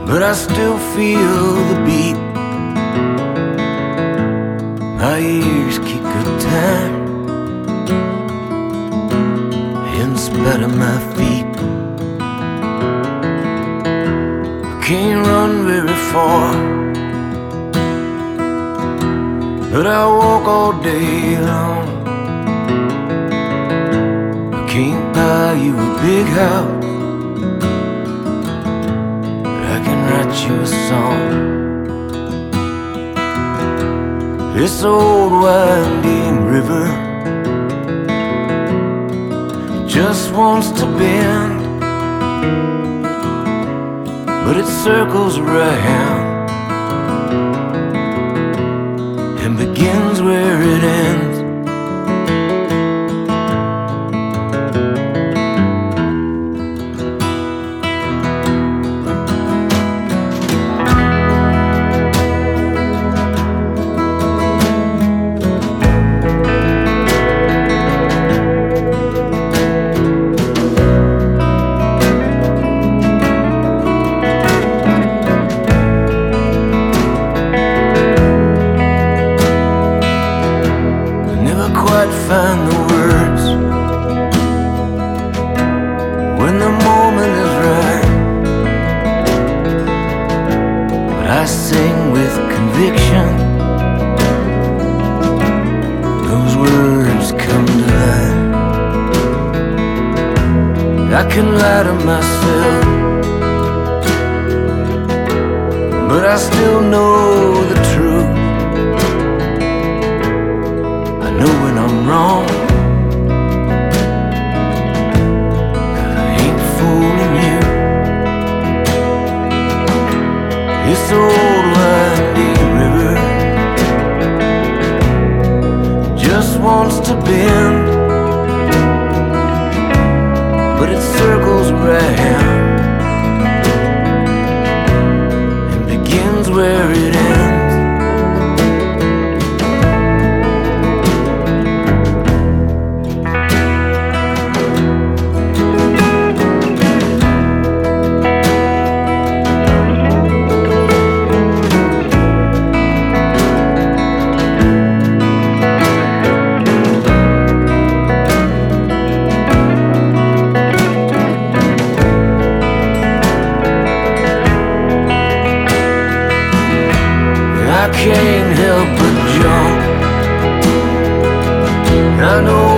but I still feel the beat. My ears keep good time in spite of my feet. I can't run very far, but I walk all day long. I can't buy you a big house, but I can write you a song. This old winding river just wants to bend, but it circles around and begins where it ends. Find the words when the moment is right, but I sing with conviction. Those words come to life. I can lie to myself, but I still know the truth. Know when I'm wrong, 'cause I ain't fooling you. This old winding river just wants to bend, but it circles around and begins where it ends. I can't help but jump. I know